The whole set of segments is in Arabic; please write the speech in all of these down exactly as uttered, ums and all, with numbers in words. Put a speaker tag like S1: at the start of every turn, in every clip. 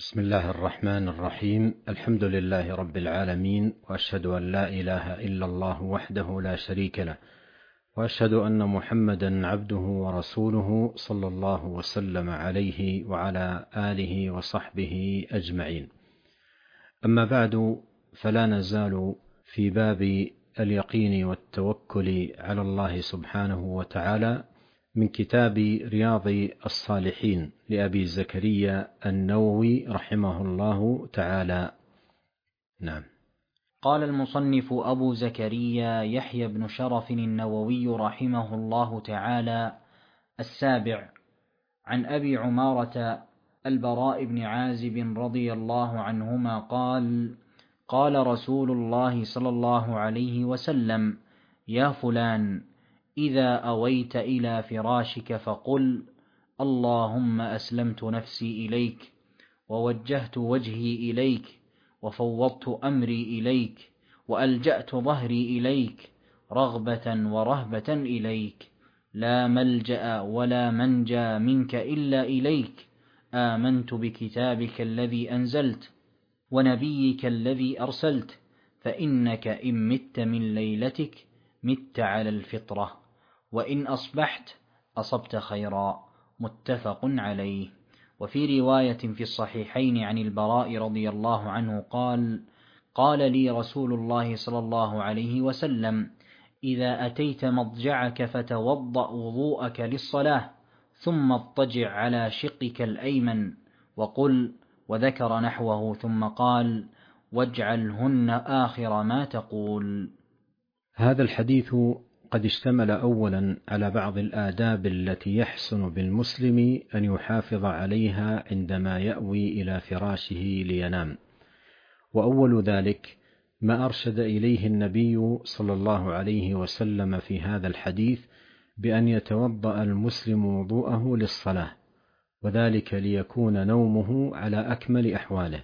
S1: بسم الله الرحمن الرحيم. الحمد لله رب العالمين، وأشهد أن لا إله إلا الله وحده لا شريك له، وأشهد أن محمدا عبده ورسوله صلى الله وسلم عليه وعلى آله وصحبه أجمعين. أما بعد، فلا نزال في باب اليقين والتوكل على الله سبحانه وتعالى من كتاب رياض الصالحين لأبي زكريا النووي رحمه الله تعالى. نعم.
S2: قال المصنف أبو زكريا يحيى بن شرف النووي رحمه الله تعالى: السابع، عن أبي عمارة البراء بن عازب رضي الله عنهما قال: قال رسول الله صلى الله عليه وسلم: يا فلان، إذا أويت إلى فراشك فقل: اللهم أسلمت نفسي إليك، ووجهت وجهي إليك، وفوضت أمري إليك، وألجأت ظهري إليك، رغبة ورهبة إليك، لا ملجأ ولا منجى منك إلا إليك، آمنت بكتابك الذي أنزلت ونبيك الذي أرسلت، فإنك إن مت من ليلتك مت على الفطرة، وإن أصبحت أصبت خيرا. متفق عليه. وفي رواية في الصحيحين عن البراء رضي الله عنه قال: قال لي رسول الله صلى الله عليه وسلم: إذا أتيت مضجعك فتوضأ وضوءك للصلاة، ثم اضطجع على شقك الأيمن وقل، وذكر نحوه، ثم قال: واجعلهن آخر ما تقول.
S1: هذا الحديث قد اشتمل أولا على بعض الآداب التي يحسن بالمسلم أن يحافظ عليها عندما يأوي إلى فراشه لينام، وأول ذلك ما أرشد إليه النبي صلى الله عليه وسلم في هذا الحديث بأن يتوضأ المسلم وضوءه للصلاة، وذلك ليكون نومه على أكمل أحواله،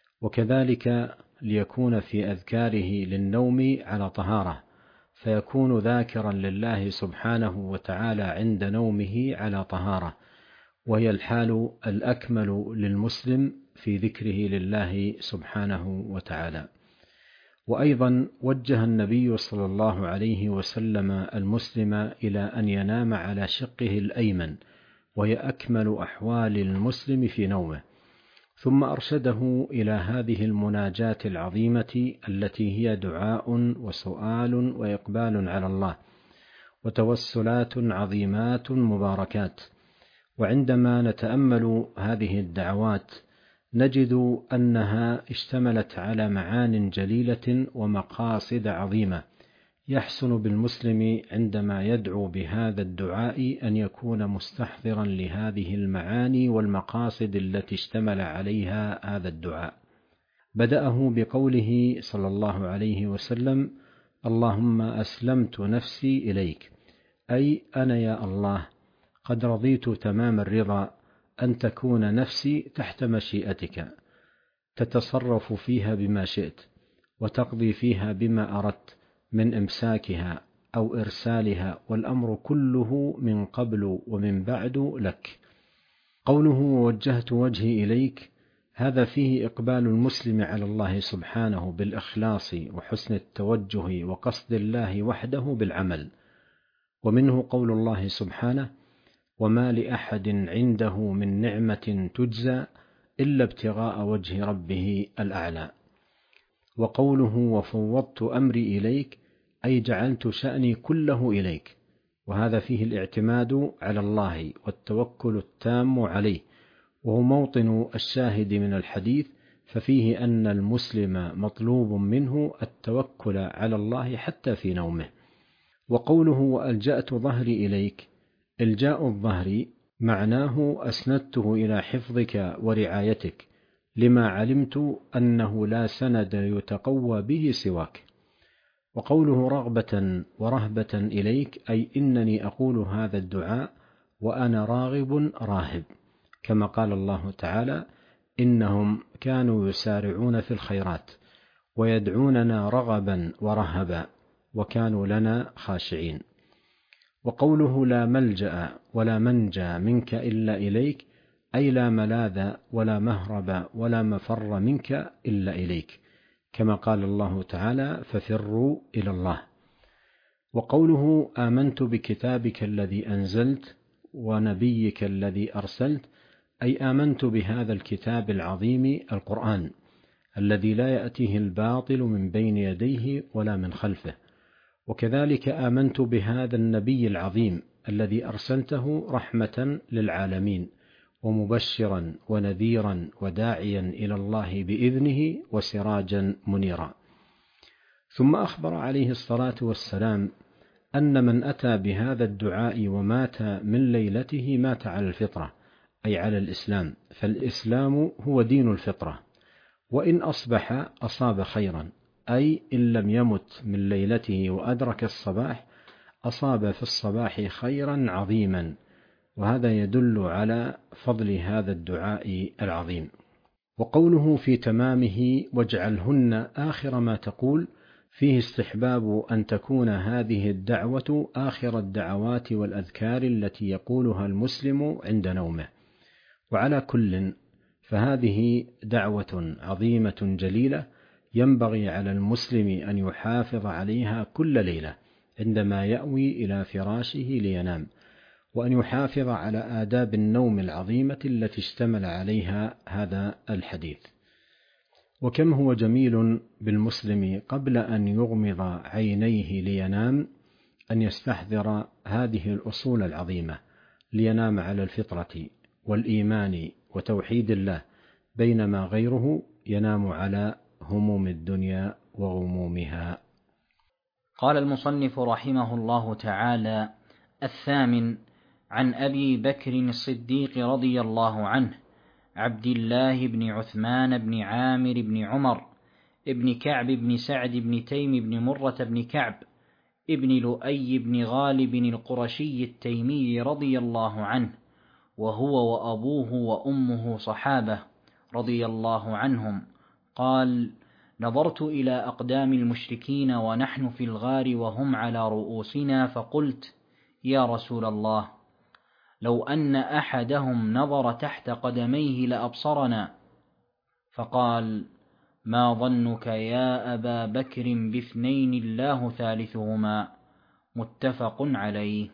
S1: وكذلك ليكون في أذكاره للنوم على طهارة، فيكون ذاكرا لله سبحانه وتعالى عند نومه على طهارة، وهي الحال الأكمل للمسلم في ذكره لله سبحانه وتعالى. وأيضا وجه النبي صلى الله عليه وسلم المسلم إلى أن ينام على شقه الأيمن، وهي أكمل أحوال المسلم في نومه، ثم أرشده إلى هذه المناجاة العظيمة التي هي دعاء وسؤال وإقبال على الله وتوسلات عظيمات مباركات. وعندما نتأمل هذه الدعوات نجد أنها اشتملت على معان جليلة ومقاصد عظيمة، يحسن بالمسلم عندما يدعو بهذا الدعاء أن يكون مستحضرا لهذه المعاني والمقاصد التي اشتمل عليها هذا الدعاء. بدأه بقوله صلى الله عليه وسلم: اللهم أسلمت نفسي إليك، أي أنا يا الله قد رضيت تمام الرضا أن تكون نفسي تحت مشيئتك، تتصرف فيها بما شئت، وتقضي فيها بما أردت من إمساكها أو إرسالها، والأمر كله من قبل ومن بعد لك. قوله ووجهت وجهي إليك، هذا فيه إقبال المسلم على الله سبحانه بالإخلاص وحسن التوجه وقصد الله وحده بالعمل. ومنه قول الله سبحانه: وما لأحد عنده من نعمة تجزى إلا ابتغاء وجه ربه الأعلى. وقوله وفوضت أمري إليك، أي جعلت شأني كله إليك، وهذا فيه الاعتماد على الله والتوكل التام عليه، وهو موطن الشاهد من الحديث، ففيه أن المسلم مطلوب منه التوكل على الله حتى في نومه. وقوله وألجأت ظهري إليك، إلجاء الظهر معناه أسندته إلى حفظك ورعايتك، لما علمت أنه لا سند يتقوى به سواك. وقوله رغبة ورهبة إليك، أي إنني أقول هذا الدعاء وأنا راغب راهب، كما قال الله تعالى: إنهم كانوا يسارعون في الخيرات ويدعوننا رغبا ورهبا وكانوا لنا خاشعين. وقوله لا ملجأ ولا منجى منك إلا إليك، أي لا ملاذ ولا مهرب ولا مفر منك إلا إليك، كما قال الله تعالى: ففروا إلى الله. وقوله: آمنت بكتابك الذي أنزلت ونبيك الذي أرسلت، أي آمنت بهذا الكتاب العظيم القرآن الذي لا يأتيه الباطل من بين يديه ولا من خلفه. وكذلك آمنت بهذا النبي العظيم الذي أرسلته رحمة للعالمين ومبشرا ونذيرا وداعيا إلى الله بإذنه وسراجا منيرا. ثم أخبر عليه الصلاة والسلام أن من أتى بهذا الدعاء ومات من ليلته مات على الفطرة، أي على الإسلام، فالإسلام هو دين الفطرة، وإن أصبح أصاب خيرا، أي إن لم يمت من ليلته وأدرك الصباح أصاب في الصباح خيرا عظيما، وهذا يدل على فضل هذا الدعاء العظيم. وقوله في تمامه: واجعلهن آخر ما تقول، فيه استحباب أن تكون هذه الدعوة آخر الدعوات والأذكار التي يقولها المسلم عند نومه. وعلى كل فهذه دعوة عظيمة جليلة ينبغي على المسلم أن يحافظ عليها كل ليلة عندما يأوي إلى فراشه لينام، وأن يحافظ على آداب النوم العظيمة التي اشتمل عليها هذا الحديث. وكم هو جميل بالمسلم قبل أن يغمض عينيه لينام أن يستحضر هذه الأصول العظيمة لينام على الفطرة والإيمان وتوحيد الله، بينما غيره ينام على هموم الدنيا وغمومها.
S2: قال المصنف رحمه الله تعالى: الثامن، عن أبي بكر الصديق رضي الله عنه، عبد الله بن عثمان بن عامر بن عمر ابن كعب بن سعد بن تيم بن مرة بن كعب ابن لؤي بن غالب القرشي التيمي رضي الله عنه، وهو وأبوه وأمه صحابة رضي الله عنهم، قال: نظرت إلى أقدام المشركين ونحن في الغار وهم على رؤوسنا، فقلت: يا رسول الله، لو أن أحدهم نظر تحت قدميه لأبصرنا. فقال: ما ظنك يا أبا بكر باثنين الله ثالثهما؟ متفق عليه.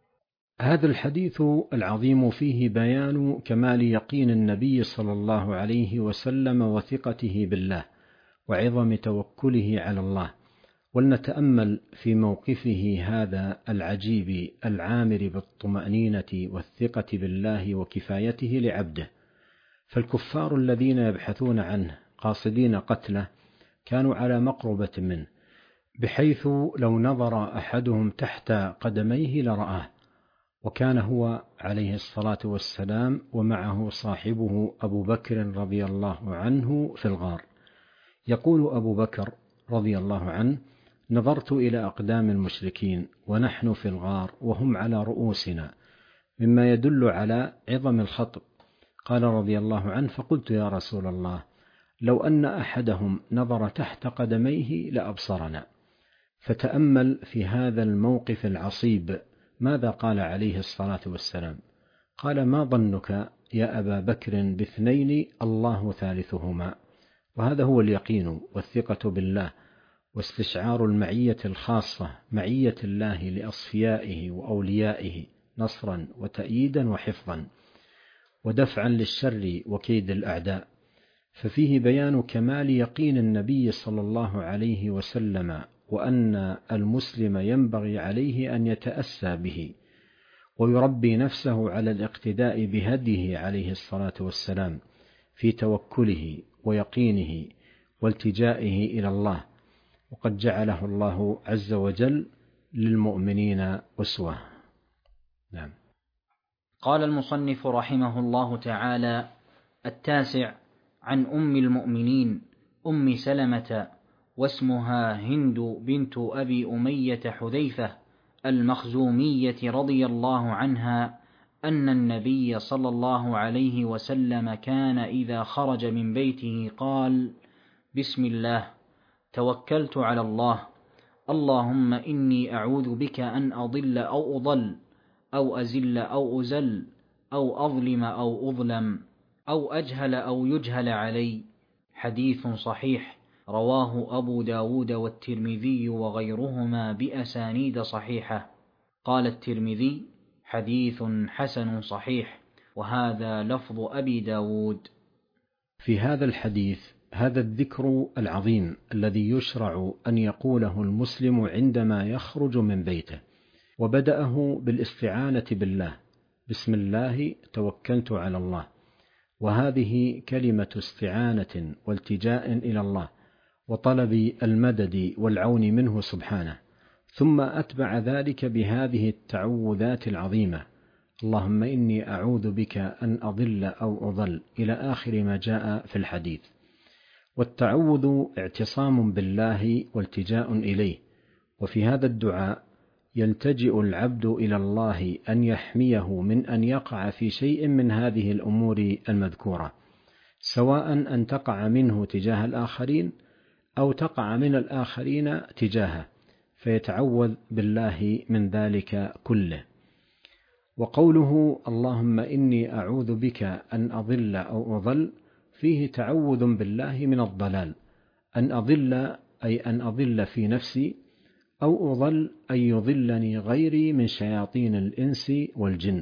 S1: هذا الحديث العظيم فيه بيان كمال يقين النبي صلى الله عليه وسلم وثقته بالله وعظم توكله على الله. ولنتأمل في موقفه هذا العجيب العامر بالطمأنينة والثقة بالله وكفايته لعبده. فالكفار الذين يبحثون عنه قاصدين قتله كانوا على مقربة منه، بحيث لو نظر أحدهم تحت قدميه لرآه، وكان هو عليه الصلاة والسلام ومعه صاحبه أبو بكر رضي الله عنه في الغار. يقول أبو بكر رضي الله عنه: نظرت إلى أقدام المشركين ونحن في الغار وهم على رؤوسنا، مما يدل على عظم الخطب. قال رضي الله عنه: فقلت: يا رسول الله، لو أن أحدهم نظر تحت قدميه لأبصرنا. فتأمل في هذا الموقف العصيب ماذا قال عليه الصلاة والسلام؟ قال: ما ظنك يا أبا بكر باثنين الله ثالثهما. وهذا هو اليقين والثقة بالله واستشعار المعية الخاصة، معية الله لأصفيائه وأوليائه نصرا وتأييدا وحفظا ودفعا للشر وكيد الأعداء. ففيه بيان كمال يقين النبي صلى الله عليه وسلم، وأن المسلم ينبغي عليه أن يتأسى به ويربي نفسه على الاقتداء بهديه عليه الصلاة والسلام في توكله ويقينه والتجائه إلى الله، وقد جعله الله عز وجل للمؤمنين أسوة. نعم.
S2: قال المصنف رحمه الله تعالى: التاسع، عن أم المؤمنين أم سلمة، واسمها هند بنت أبي أمية حذيفة المخزومية رضي الله عنها، أن النبي صلى الله عليه وسلم كان إذا خرج من بيته قال: بسم الله، توكلت على الله، اللهم إني أعوذ بك أن أضل أو أضل أو أزل أو أزل، أو أظلم أو أظلم أو أجهل أو يجهل علي. حديث صحيح، رواه أبو داود والترمذي وغيرهما بأسانيد صحيحة. قال الترمذي: حديث حسن صحيح، وهذا لفظ أبي داود.
S1: في هذا الحديث هذا الذكر العظيم الذي يشرع أن يقوله المسلم عندما يخرج من بيته، وبدأه بالاستعانة بالله: بسم الله توكلت على الله، وهذه كلمة استعانة والتجاء إلى الله وطلب المدد والعون منه سبحانه. ثم أتبع ذلك بهذه التعوذات العظيمة: اللهم إني أعوذ بك أن أضل أو أضل، إلى آخر ما جاء في الحديث. والتعوذ اعتصام بالله والتجاء إليه، وفي هذا الدعاء يلتجئ العبد إلى الله أن يحميه من أن يقع في شيء من هذه الأمور المذكورة، سواء أن تقع منه تجاه الآخرين أو تقع من الآخرين تجاهه، فيتعوذ بالله من ذلك كله. وقوله اللهم إني أعوذ بك أن أضل أو أضل فيه تعوذ بالله من الضلال، أن أضل أي أن أضل في نفسي، أو أضل أي يضلني غيري من شياطين الإنس والجن.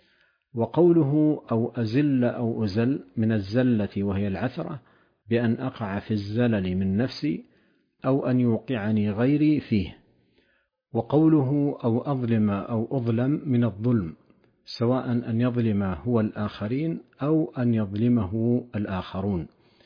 S1: وقوله أو أزل أو أزل من الزلة وهي العثرة، بأن أقع في الزلل من نفسي أو أن يوقعني غيري فيه. وقوله أو أظلم أو أظلم من الظلم، سواء أن يظلم هو الآخرين أو أن يظلمه الآخرون.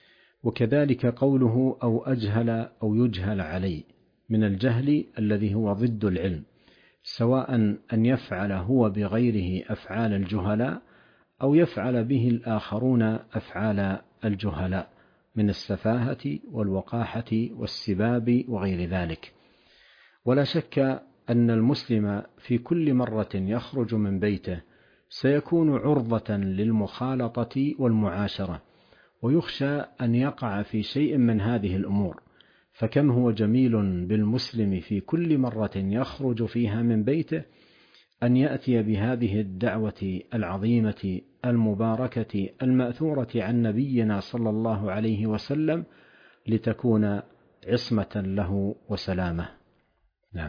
S1: وكذلك قوله أو أجهل أو يجهل علي من الجهل الذي هو ضد العلم، سواء أن يفعل هو بغيره أفعال الجهلاء أو يفعل به الآخرون أفعال الجهلاء من السفاهة والوقاحة والسباب وغير ذلك. ولا شك أن المسلم في كل مرة يخرج من بيته سيكون عرضة للمخالطة والمعاشرة، ويخشى أن يقع في شيء من هذه الأمور. فكم هو جميل بالمسلم في كل مرة يخرج فيها من بيته أن يأتي بهذه الدعوة العظيمة المباركة المأثورة عن نبينا صلى الله عليه وسلم، لتكون عصمة له وسلامة. نعم.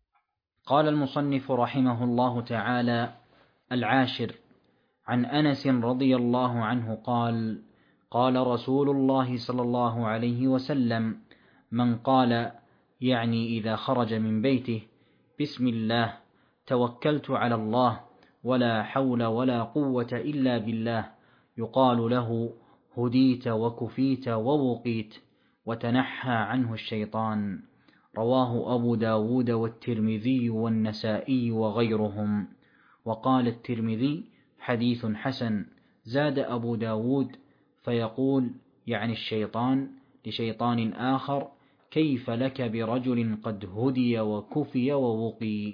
S2: قال المصنف رحمه الله تعالى: العاشر، عن أنس رضي الله عنه قال: قال رسول الله صلى الله عليه وسلم: من قال، يعني إذا خرج من بيته: بسم الله توكلت على الله ولا حول ولا قوة إلا بالله، يقال له: هديت وكفيت ووقيت، وتنحى عنه الشيطان. رواه أبو داود والترمذي والنسائي وغيرهم. وقال الترمذي: حديث حسن. زاد أبو داود: فيقول يعني الشيطان لشيطان آخر: كيف لك برجل قد هدي وكفي ووقي.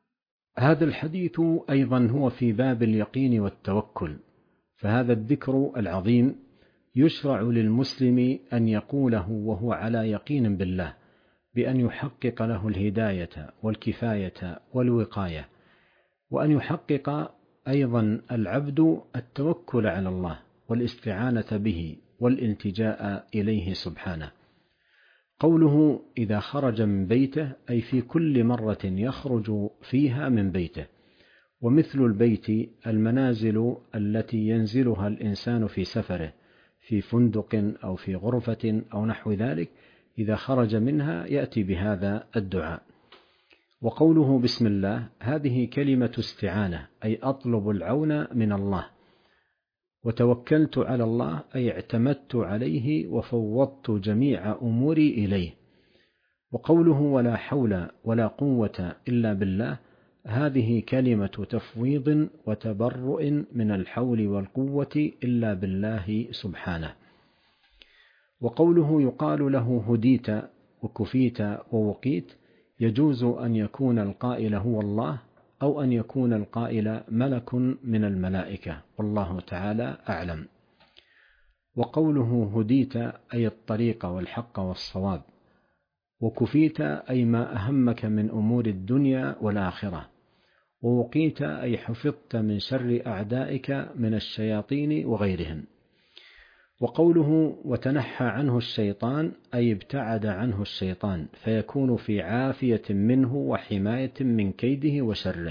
S1: هذا الحديث أيضا هو في باب اليقين والتوكل، فهذا الذكر العظيم يشرع للمسلم أن يقوله وهو على يقين بالله، بأن يحقق له الهداية والكفاية والوقاية، وأن يحقق أيضا العبد التوكل على الله والاستعانة به والالتجاء إليه سبحانه. قوله إذا خرج من بيته أي في كل مرة يخرج فيها من بيته. ومثل البيت المنازل التي ينزلها الإنسان في سفره، في فندق أو في غرفة أو نحو ذلك، إذا خرج منها يأتي بهذا الدعاء. وقوله بسم الله هذه كلمة استعانة، أي أطلب العون من الله. وتوكلت على الله أي اعتمدت عليه وفوضت جميع أموري إليه. وقوله ولا حول ولا قوة إلا بالله، هذه كلمة تفويض وتبرؤ من الحول والقوة إلا بالله سبحانه. وقوله يقال له هديت وكفيت ووقيت، يجوز أن يكون القائل هو الله، أو أن يكون القائل ملك من الملائكة، والله تعالى أعلم. وقوله هديت أي الطريق والحق والصواب، وكفيت أي ما أهمك من أمور الدنيا والآخرة. ووقيت أي حفظت من شر أعدائك من الشياطين وغيرهن. وقوله وتنحى عنه الشيطان أي ابتعد عنه الشيطان، فيكون في عافية منه وحماية من كيده وشره.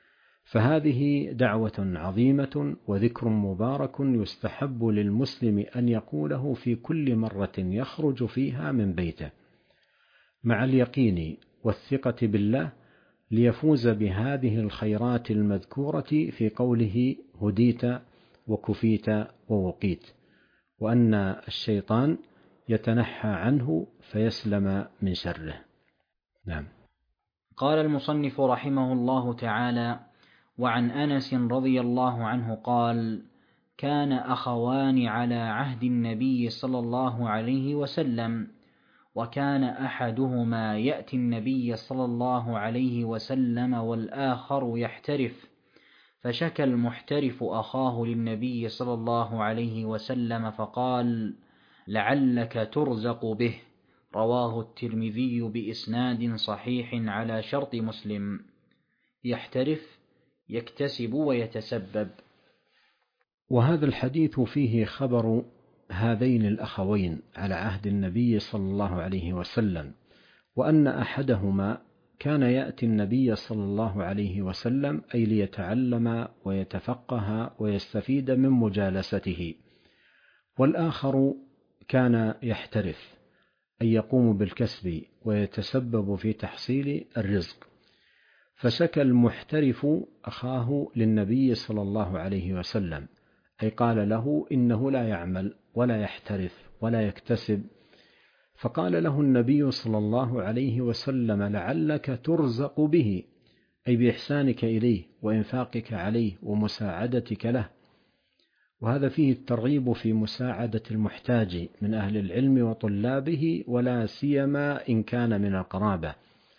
S1: فهذه دعوة عظيمة وذكر مبارك يستحب للمسلم أن يقوله في كل مرة يخرج فيها من بيته، مع اليقين والثقة بالله، ليفوز بهذه الخيرات المذكورة في قوله هديت وكفيت ووقيت، وأن الشيطان يتنحى عنه فيسلم من شره. نعم.
S2: قال المصنف رحمه الله تعالى: وعن أنس رضي الله عنه قال: كان أخوان على عهد النبي صلى الله عليه وسلم، وكان أحدهما يأتي النبي صلى الله عليه وسلم والآخر يحترف، فشكى المحترف أخاه للنبي صلى الله عليه وسلم فقال: لعلك ترزق به. رواه الترمذي بإسناد صحيح على شرط مسلم. يحترف يكتسب ويتسبب.
S1: وهذا الحديث فيه خبر هذين الأخوين على عهد النبي صلى الله عليه وسلم، وأن أحدهما كان يأتي النبي صلى الله عليه وسلم أي ليتعلم ويتفقه ويستفيد من مجالسته، والآخر كان يحترف أي يقوم بالكسب ويتسبب في تحصيل الرزق. فشكى المحترف أخاه للنبي صلى الله عليه وسلم، أي قال له إنه لا يعمل ولا يحترف ولا يكتسب، فقال له النبي صلى الله عليه وسلم: لعلك ترزق به، أي بإحسانك إليه وإنفاقك عليه ومساعدتك له. وهذا فيه الترغيب في مساعدة المحتاج من أهل العلم وطلابه، ولا سيما إن كان من القرابة.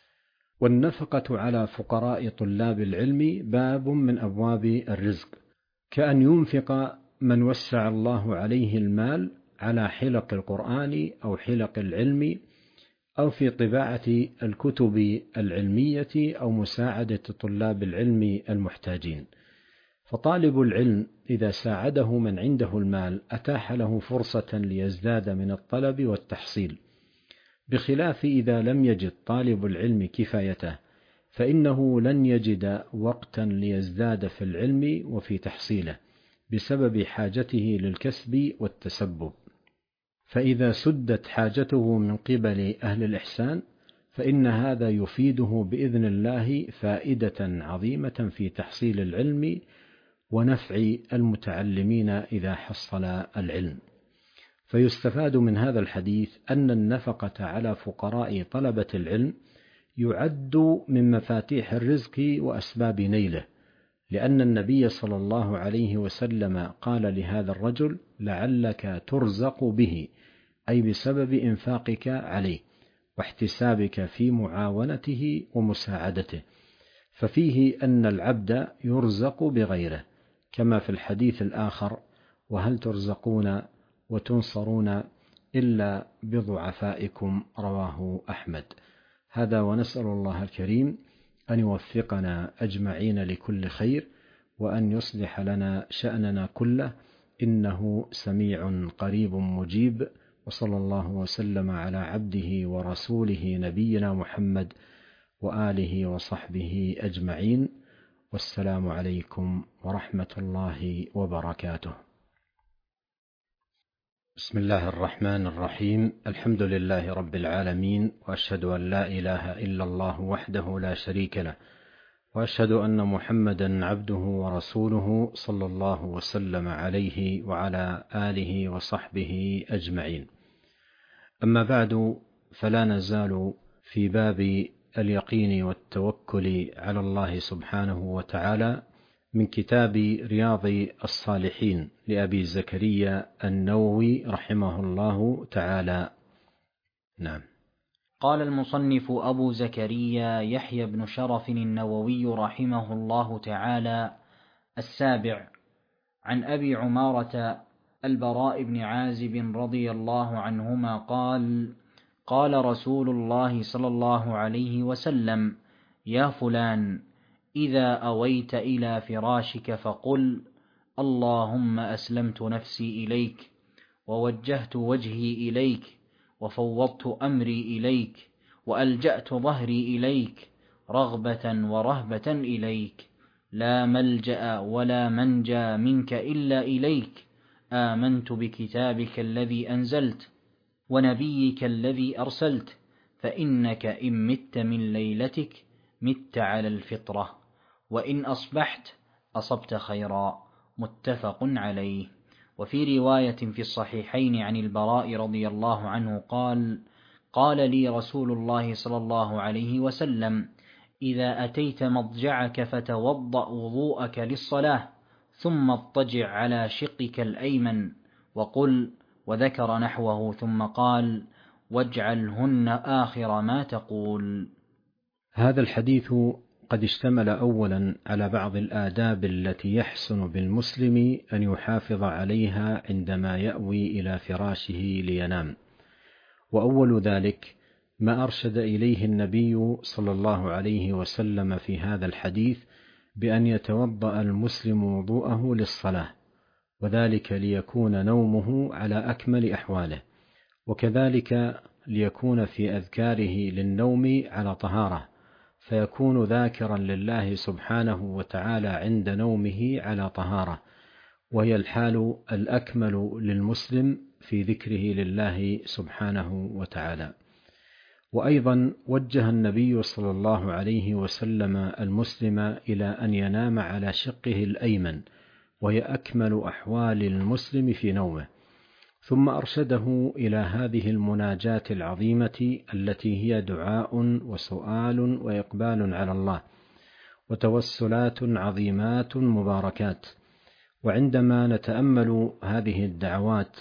S1: والنفقة على فقراء طلاب العلم باب من أبواب الرزق، كأن ينفق من وسع الله عليه المال على حلق القرآن أو حلق العلم، أو في طباعة الكتب العلمية، أو مساعدة طلاب العلم المحتاجين. فطالب العلم إذا ساعده من عنده المال أتاح له فرصة ليزداد من الطلب والتحصيل، بخلاف إذا لم يجد طالب العلم كفايته، فإنه لن يجد وقتا ليزداد في العلم وفي تحصيله بسبب حاجته للكسب والتسبب. فإذا سدت حاجته من قبل أهل الإحسان فإن هذا يفيده بإذن الله فائدة عظيمة في تحصيل العلم ونفع المتعلمين إذا حصل العلم. فيستفاد من هذا الحديث أن النفقة على فقراء طلبة العلم يعد من مفاتيح الرزق وأسباب نيله، لأن النبي صلى الله عليه وسلم قال لهذا الرجل: لعلك ترزق به، أي بسبب إنفاقك عليه واحتسابك في معاونته ومساعدته. ففيه أن العبد يرزق بغيره، كما في الحديث الآخر: وهل ترزقون وتنصرون إلا بضعفائكم. رواه أحمد. هذا، ونسأل الله الكريم أن يوفقنا أجمعين لكل خير، وأن يصلح لنا شأننا كله، إنه سميع قريب مجيب. وصلى الله وسلم على عبده ورسوله نبينا محمد وآله وصحبه أجمعين، والسلام عليكم ورحمة الله وبركاته. بسم الله الرحمن الرحيم. الحمد لله رب العالمين، وأشهد أن لا إله إلا الله وحده لا شريك له، وأشهد أن محمدا عبده ورسوله صلى الله وسلم عليه وعلى آله وصحبه أجمعين. أما بعد، فلا نزال في باب اليقين والتوكل على الله سبحانه وتعالى من كتاب رياض الصالحين لأبي زكريا النووي رحمه الله تعالى. نعم.
S2: قال المصنف أبو زكريا يحيى بن شرف النووي رحمه الله تعالى: السابع. عن أبي عمارة البراء بن عازب رضي الله عنهما قال: قال رسول الله صلى الله عليه وسلم: يا فلان، إذا أويت إلى فراشك فقل: اللهم أسلمت نفسي إليك، ووجهت وجهي إليك، وفوضت أمري إليك، وألجأت ظهري إليك، رغبة ورهبة إليك، لا ملجأ ولا منجى منك إلا إليك، آمنت بكتابك الذي أنزلت ونبيك الذي أرسلت، فإنك إن مت من ليلتك مت على الفطرة، وإن أصبحت أصبت خيرا. متفق عليه. وفي رواية في الصحيحين عن البراء رضي الله عنه قال: قال لي رسول الله صلى الله عليه وسلم: إذا أتيت مضجعك فتوضأ وضوءك للصلاة، ثم اضطجع على شقك الأيمن وقل، وذكر نحوه، ثم قال: واجعلهن آخر ما تقول.
S1: هذا الحديث قد اشتمل أولا على بعض الآداب التي يحسن بالمسلم أن يحافظ عليها عندما يأوي إلى فراشه لينام، وأول ذلك ما أرشد إليه النبي صلى الله عليه وسلم في هذا الحديث بأن يتوضأ المسلم وضوءه للصلاة، وذلك ليكون نومه على أكمل أحواله، وكذلك ليكون في أذكاره للنوم على طهارة، فيكون ذاكرا لله سبحانه وتعالى عند نومه على طهارة، وهي الحال الأكمل للمسلم في ذكره لله سبحانه وتعالى. وأيضا وجه النبي صلى الله عليه وسلم المسلم إلى أن ينام على شقه الأيمن، وهي أكمل أحوال المسلم في نومه، ثم أرشده إلى هذه المناجاة العظيمة التي هي دعاء وسؤال وإقبال على الله وتوسلات عظيمات مباركات. وعندما نتأمل هذه الدعوات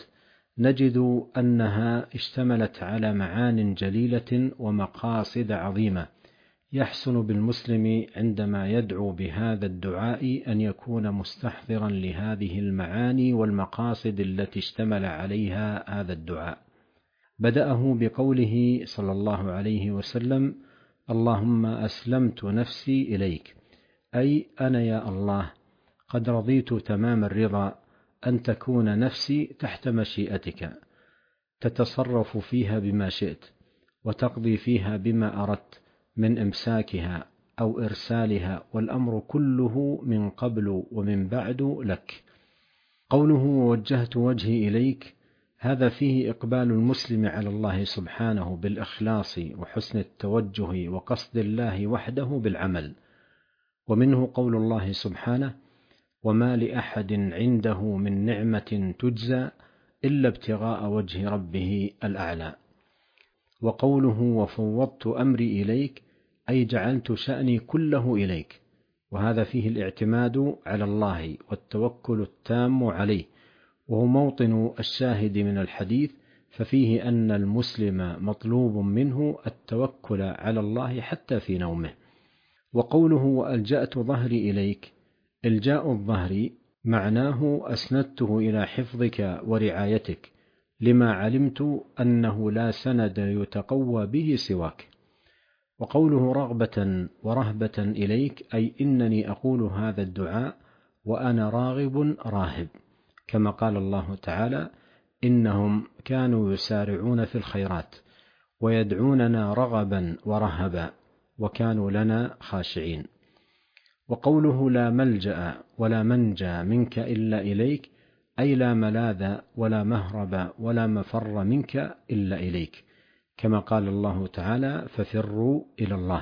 S1: نجد أنها اشتملت على معان جليلة ومقاصد عظيمة، يحسن بالمسلم عندما يدعو بهذا الدعاء أن يكون مستحضرا لهذه المعاني والمقاصد التي اشتمل عليها هذا الدعاء. بدأه بقوله صلى الله عليه وسلم: اللهم أسلمت نفسي إليك، أي أنا يا الله قد رضيت تمام الرضا أن تكون نفسي تحت مشيئتك، تتصرف فيها بما شئت، وتقضي فيها بما أردت من إمساكها أو إرسالها، والأمر كله من قبل ومن بعد لك. قوله ووجهت وجهي إليك، هذا فيه إقبال المسلم على الله سبحانه بالإخلاص وحسن التوجه وقصد الله وحده بالعمل. ومنه قول الله سبحانه: وما لأحد عنده من نعمة تجزى إلا ابتغاء وجه ربه الأعلى. وقوله وفوضت أمري إليك، أي جعلت شأني كله إليك، وهذا فيه الاعتماد على الله والتوكل التام عليه، وهو موطن الشاهد من الحديث، ففيه أن المسلم مطلوب منه التوكل على الله حتى في نومه. وقوله وألجأت ظهري إليك، إلجاء الظهر معناه أسندته إلى حفظك ورعايتك، لما علمت أنه لا سند يتقوى به سواك. وقوله رغبة ورهبة إليك، أي إنني أقول هذا الدعاء وأنا راغب راهب، كما قال الله تعالى: إنهم كانوا يسارعون في الخيرات ويدعوننا رغبا ورهبا وكانوا لنا خاشعين. وقوله لا ملجأ ولا منجى منك إلا إليك، أي لا ملاذ ولا مهرب ولا مفر منك إلا إليك، كما قال الله تعالى: ففروا إلى الله.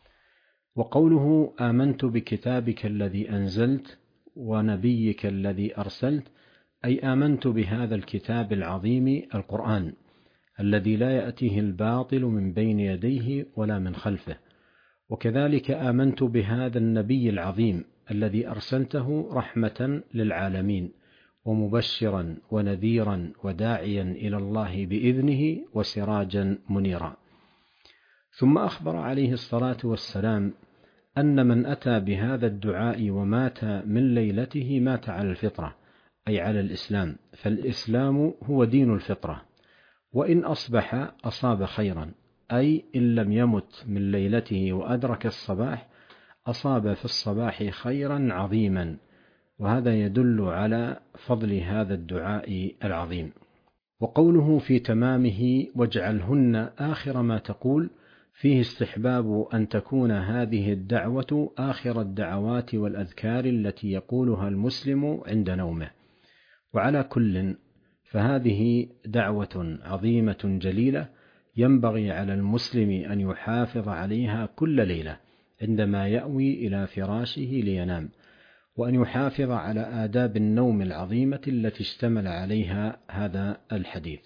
S1: وقوله آمنت بكتابك الذي أنزلت ونبيك الذي أرسلت، أي آمنت بهذا الكتاب العظيم القرآن الذي لا يأتيه الباطل من بين يديه ولا من خلفه. وكذلك آمنت بهذا النبي العظيم الذي أرسلته رحمة للعالمين ومبشرا ونذيرا وداعيا إلى الله بإذنه وسراجا منيرا. ثم أخبر عليه الصلاة والسلام أن من أتى بهذا الدعاء ومات من ليلته مات على الفطرة، أي على الإسلام، فالإسلام هو دين الفطرة، وإن أصبح أصاب خيرا، أي إن لم يمت من ليلته وأدرك الصباح أصاب في الصباح خيرا عظيما، وهذا يدل على فضل هذا الدعاء العظيم. وقوله في تمامه واجعلهن آخر ما تقول فيه استحباب أن تكون هذه الدعوة آخر الدعوات والأذكار التي يقولها المسلم عند نومه. وعلى كل فهذه دعوة عظيمة جليلة ينبغي على المسلم أن يحافظ عليها كل ليلة عندما يأوي إلى فراشه لينام، وأن يحافظ على آداب النوم العظيمة التي اشتمل عليها هذا الحديث.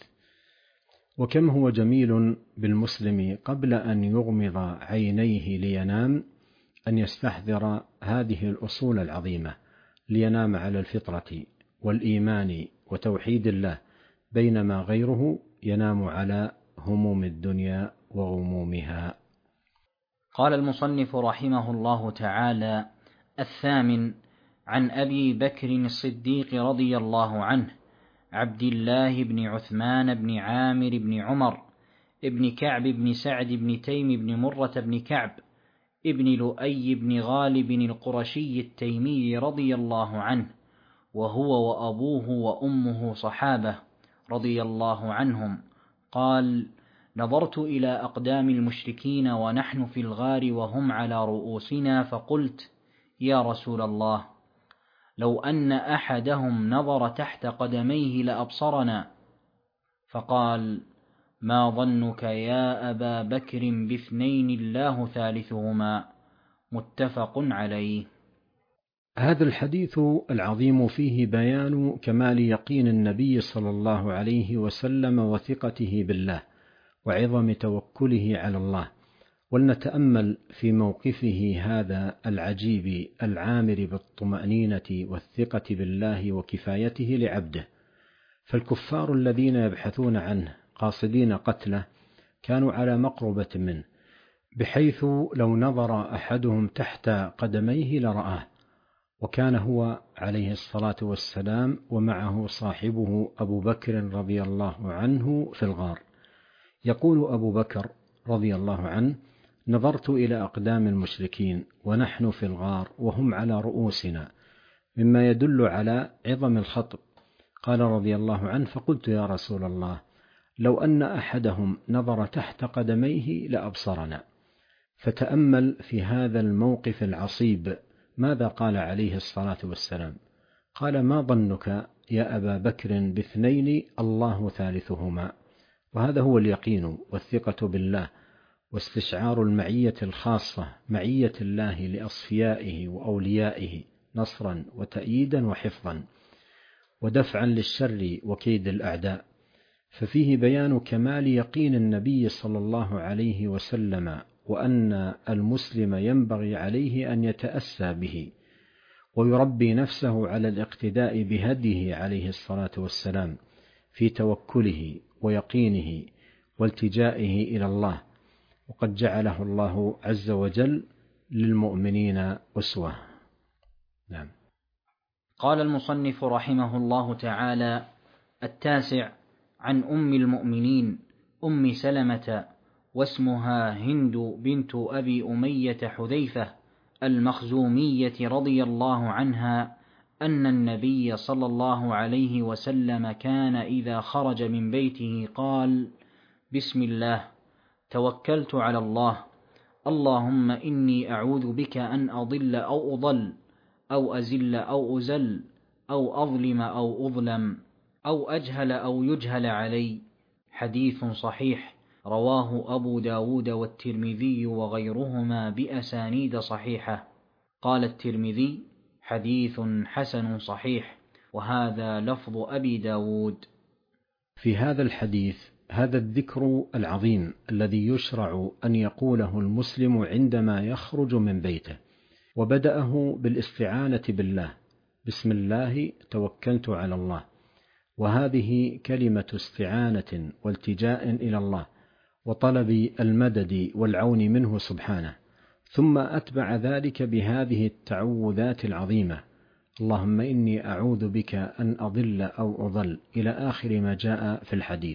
S1: وكم هو جميل بالمسلم قبل أن يغمض عينيه لينام أن يستحضر هذه الأصول العظيمة لينام على الفطرة والإيمان وتوحيد الله، بينما غيره ينام على هموم الدنيا وغمومها.
S2: قال المصنف رحمه الله تعالى: الثامن، عن أبي بكر الصديق رضي الله عنه عبد الله بن عثمان بن عامر بن عمر ابن كعب بن سعد بن تيم بن مرة بن كعب ابن لؤي بن غالب القرشي التيمي رضي الله عنه، وهو وأبوه وأمه صحابة رضي الله عنهم، قال: نظرت إلى أقدام المشركين ونحن في الغار وهم على رؤوسنا، فقلت: يا رسول الله، لو أن أحدهم نظر تحت قدميه لأبصرنا. فقال: ما ظنك يا أبا بكر باثنين الله ثالثهما؟ متفق عليه.
S1: هذا الحديث العظيم فيه بيان كمال يقين النبي صلى الله عليه وسلم وثقته بالله وعظم توكله على الله. ولنتأمل في موقفه هذا العجيب العامر بالطمأنينة والثقة بالله وكفايته لعبده. فالكفار الذين يبحثون عنه قاصدين قتله كانوا على مقربة منه، بحيث لو نظر أحدهم تحت قدميه لرآه، وكان هو عليه الصلاة والسلام ومعه صاحبه أبو بكر رضي الله عنه في الغار. يقول أبو بكر رضي الله عنه: نظرت إلى أقدام المشركين ونحن في الغار وهم على رؤوسنا، مما يدل على عظم الخطب. قال رضي الله عنه: فقلت يا رسول الله، لو أن أحدهم نظر تحت قدميه لأبصرنا. فتأمل في هذا الموقف العصيب ماذا قال عليه الصلاة والسلام؟ قال: ما ظنك يا أبا بكر باثنين الله ثالثهما. وهذا هو اليقين والثقة بالله واستشعار المعية الخاصة، معية الله لأصفيائه وأوليائه نصرا وتأييدا وحفظا ودفعا للشر وكيد الأعداء. ففيه بيان كمال يقين النبي صلى الله عليه وسلم، وأن المسلم ينبغي عليه أن يتأسى به ويربي نفسه على الاقتداء بهديه عليه الصلاة والسلام في توكله ويقينه والتجائه إلى الله، وقد جعله الله عز وجل للمؤمنين أسوة. نعم.
S2: قال المصنف رحمه الله تعالى: التاسع، عن أم المؤمنين أم سلمة واسمها هند بنت أبي أمية حذيفة المخزومية رضي الله عنها أن النبي صلى الله عليه وسلم كان إذا خرج من بيته قال: بسم الله، توكلت على الله، اللهم إني أعوذ بك أن أضل أو أضل أو أزل أو أزل أو أظلم أو أظلم أو أجهل أو يجهل علي. حديث صحيح رواه أبو داود والترمذي وغيرهما بأسانيد صحيحة. قال الترمذي: حديث حسن صحيح، وهذا لفظ أبي داود.
S1: في هذا الحديث هذا الذكر العظيم الذي يشرع أن يقوله المسلم عندما يخرج من بيته، وبدأه بالاستعانة بالله: بسم الله توكلت على الله. وهذه كلمة استعانة والتجاء إلى الله وطلب المدد والعون منه سبحانه. ثم أتبع ذلك بهذه التعوذات العظيمة: اللهم إني أعوذ بك أن أضل أو أضل، إلى آخر ما جاء في الحديث.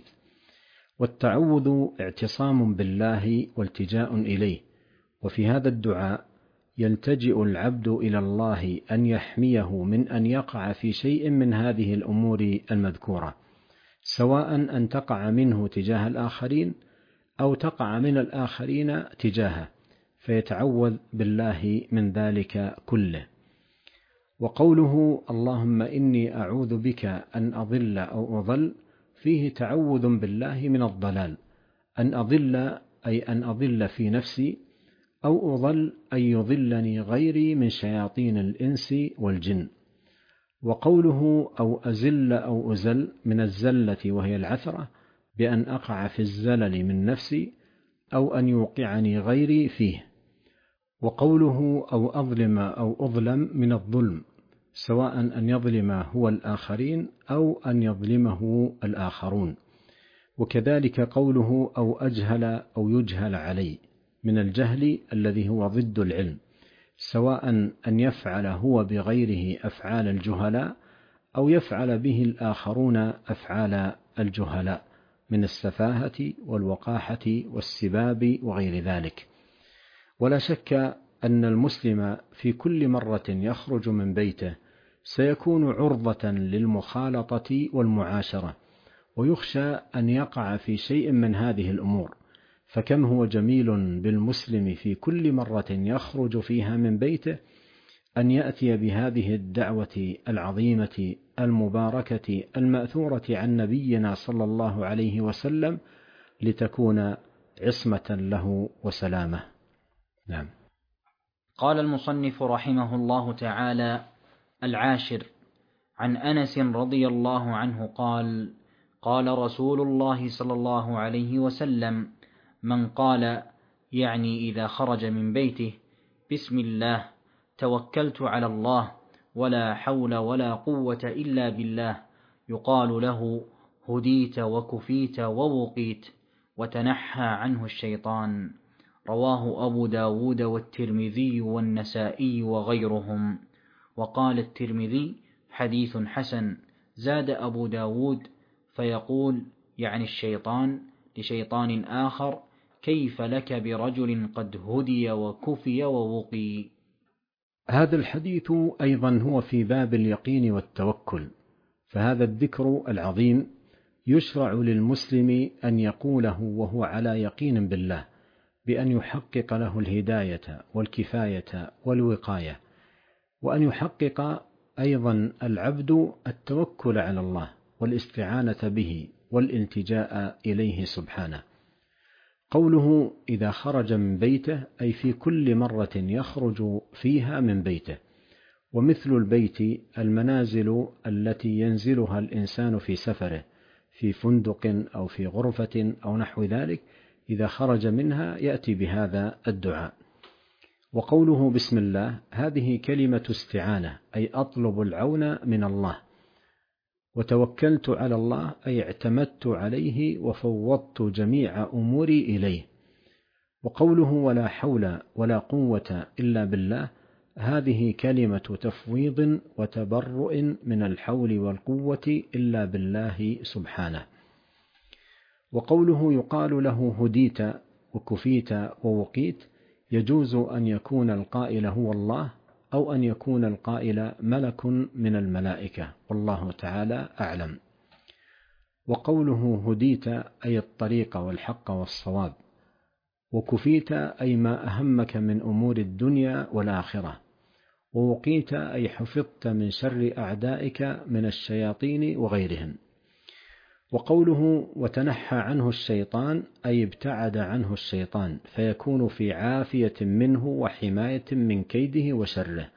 S1: والتعوذ اعتصام بالله والتجاء إليه. وفي هذا الدعاء يلتجئ العبد إلى الله أن يحميه من أن يقع في شيء من هذه الأمور المذكورة، سواء أن تقع منه تجاه الآخرين أو تقع من الآخرين تجاهه، فيتعوذ بالله من ذلك كله. وقوله اللهم إني أعوذ بك أن أضل أو أضل فيه تعوذ بالله من الضلال، أن أضل أي أن أضل في نفسي، أو أضل أن يضلني غيري من شياطين الإنس والجن. وقوله أو أزل أو أزل من الزلة وهي العثرة، بأن أقع في الزلل من نفسي أو أن يوقعني غيري فيه. وقوله أو أظلم أو أظلم من الظلم، سواء أن يظلم هو الآخرين أو أن يظلمه الآخرون. وكذلك قوله أو أجهل أو يجهل علي من الجهل الذي هو ضد العلم، سواء أن يفعل هو بغيره أفعال الجهلاء أو يفعل به الآخرون أفعال الجهلاء من السفاهة والوقاحة والسباب وغير ذلك. ولا شك أن المسلم في كل مرة يخرج من بيته سيكون عرضة للمخالطة والمعاشرة، ويخشى أن يقع في شيء من هذه الأمور. فكم هو جميل بالمسلم في كل مرة يخرج فيها من بيته أن يأتي بهذه الدعوة العظيمة المباركة المأثورة عن نبينا صلى الله عليه وسلم، لتكون عصمة له وسلامة. نعم.
S2: قال المصنف رحمه الله تعالى: العاشر، عن أنس رضي الله عنه قال: قال رسول الله صلى الله عليه وسلم: من قال، يعني إذا خرج من بيته: بسم الله، توكلت على الله، ولا حول ولا قوة إلا بالله، يقال له: هديت وكفيت ووقيت، وتنحى عنه الشيطان. رواه أبو داود والترمذي والنسائي وغيرهم. وقال الترمذي: حديث حسن. زاد أبو داود: فيقول، يعني الشيطان لشيطان آخر: كيف لك برجل قد هدي وكفي ووقي.
S1: هذا الحديث أيضا هو في باب اليقين والتوكل، فهذا الذكر العظيم يشرع للمسلم أن يقوله وهو على يقين بالله، بأن يحقق له الهداية والكفاية والوقاية، وأن يحقق أيضا العبد التوكل على الله والاستعانة به والالتجاء إليه سبحانه. قوله إذا خرج من بيته أي في كل مرة يخرج فيها من بيته. ومثل البيت المنازل التي ينزلها الإنسان في سفره، في فندق أو في غرفة أو نحو ذلك، إذا خرج منها يأتي بهذا الدعاء. وقوله بسم الله هذه كلمة استعانة، أي أطلب العون من الله. وتوكلت على الله أي اعتمدت عليه وفوضت جميع أموري إليه. وقوله ولا حول ولا قوة إلا بالله، هذه كلمة تفويض وتبرؤ من الحول والقوة إلا بالله سبحانه. وقوله يقال له هديت وكفيت ووقيت، يجوز أن يكون القائل هو الله، أو أن يكون القائل ملك من الملائكة، والله تعالى أعلم. وقوله هديت أي الطريق والحق والصواب، وكفيت أي ما أهمك من أمور الدنيا والآخرة، ووقيت أي حفظت من شر أعدائك من الشياطين وغيرهم. وقوله وتنحى عنه الشيطان أي ابتعد عنه الشيطان، فيكون في عافية منه وحماية من كيده وشره.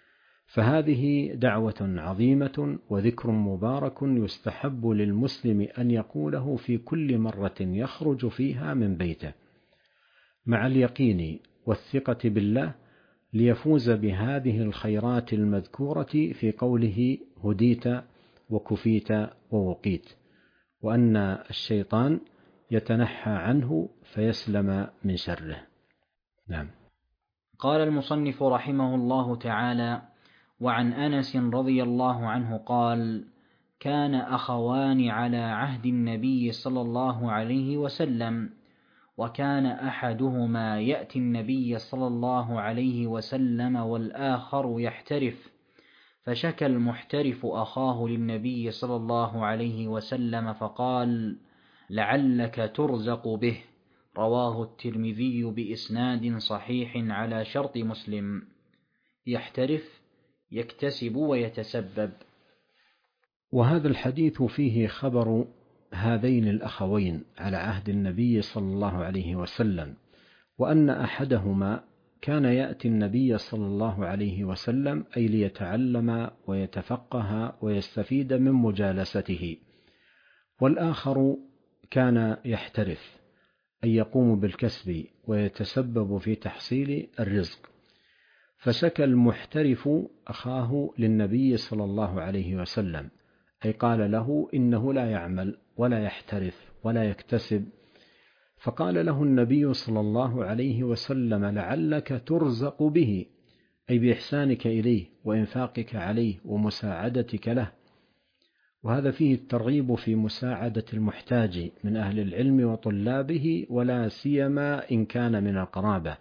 S1: فهذه دعوة عظيمة وذكر مبارك يستحب للمسلم أن يقوله في كل مرة يخرج فيها من بيته، مع اليقين والثقة بالله، ليفوز بهذه الخيرات المذكورة في قوله هديت وكفيت ووقيت، وأن الشيطان يتنحى عنه فيسلم من شره. نعم.
S2: قال المصنف رحمه الله تعالى: وعن أنس رضي الله عنه قال: كان أخوان على عهد النبي صلى الله عليه وسلم، وكان أحدهما يأتي النبي صلى الله عليه وسلم والآخر يحترف، فشكى المحترف أخاه للنبي صلى الله عليه وسلم فقال: لعلك ترزق به. رواه الترمذي بإسناد صحيح على شرط مسلم. يحترف يكتسب ويتسبب.
S1: وهذا الحديث فيه خبر هذين الأخوين على عهد النبي صلى الله عليه وسلم، وأن أحدهما كان يأتي النبي صلى الله عليه وسلم أي ليتعلم ويتفقه ويستفيد من مجالسته، والآخر كان يحترف أي يقوم بالكسب ويتسبب في تحصيل الرزق. فشكى المحترف أخاه للنبي صلى الله عليه وسلم، أي قال له إنه لا يعمل ولا يحترف ولا يكتسب، فقال له النبي صلى الله عليه وسلم: لعلك ترزق به، أي بإحسانك إليه وإنفاقك عليه ومساعدتك له. وهذا فيه الترغيب في مساعدة المحتاج من أهل العلم وطلابه، ولا سيما إن كان من القرابة.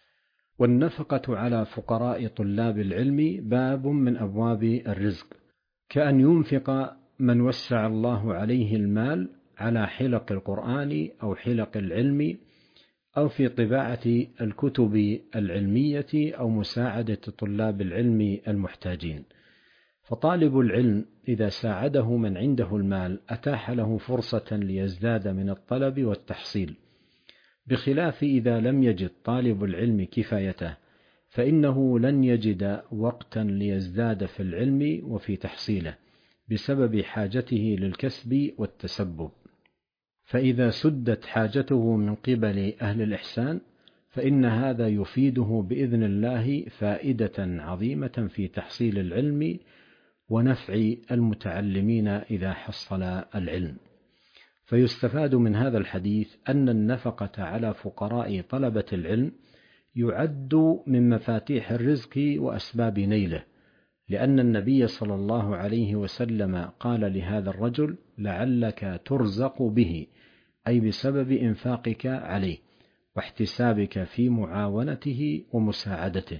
S1: والنفقة على فقراء طلاب العلم باب من أبواب الرزق، كأن ينفق من وسع الله عليه المال على حلق القرآن أو حلق العلم، أو في طباعة الكتب العلمية، أو مساعدة طلاب العلم المحتاجين. فطالب العلم إذا ساعده من عنده المال أتاح له فرصة ليزداد من الطلب والتحصيل، بخلاف إذا لم يجد طالب العلم كفايته، فإنه لن يجد وقتا ليزداد في العلم وفي تحصيله بسبب حاجته للكسب والتسبب. فإذا سدت حاجته من قبل أهل الإحسان فإن هذا يفيده بإذن الله فائدة عظيمة في تحصيل العلم ونفع المتعلمين إذا حصل العلم. فيستفاد من هذا الحديث أن النفقة على فقراء طلبة العلم يعد من مفاتيح الرزق وأسباب نيله، لأن النبي صلى الله عليه وسلم قال لهذا الرجل: لعلك ترزق به، أي بسبب إنفاقك عليه واحتسابك في معاونته ومساعدته.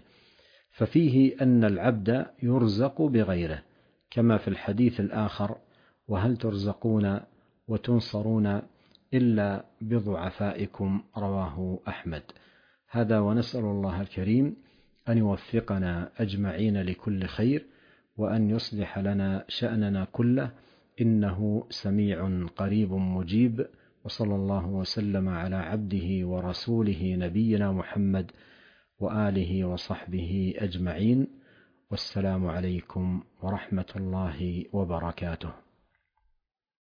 S1: ففيه أن العبد يرزق بغيره، كما في الحديث الآخر: وهل ترزقون وتنصرون إلا بضعفائكم. رواه أحمد. هذا، ونسأل الله الكريم أن يوفقنا أجمعين لكل خير، وأن يصلح لنا شأننا كله، إنه سميع قريب مجيب. وصلى الله وسلم على عبده ورسوله نبينا محمد وآله وصحبه أجمعين، والسلام عليكم ورحمة الله وبركاته.